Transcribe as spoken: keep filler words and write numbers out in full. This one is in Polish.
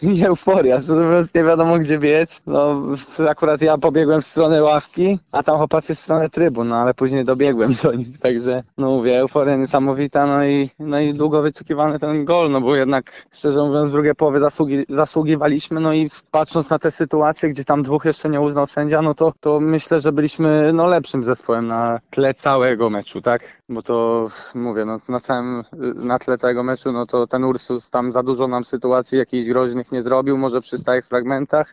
i euforia, szczerze mówiąc nie wiadomo gdzie biec. No akurat ja pobiegłem w stronę ławki, a tam chłopacy w stronę trybun, no ale później dobiegłem do nich, także no mówię, euforia niesamowita, no i, no i długo wyczekiwany ten gol, no bo jednak szczerze mówiąc w drugiej połowie zasługi, zasługiwaliśmy, no i patrząc na tę sytuację, gdzie tam dwóch jeszcze nie uznał sędzia, no to, to myślę, że byliśmy no lepszym zespołem na tle całego meczu, tak? Bo to mówię, no na całym, na tle całego meczu, no to ten Ursus tam za dużo nam sytuacji jakichś groźnych nie zrobił, może przy stałych fragmentach,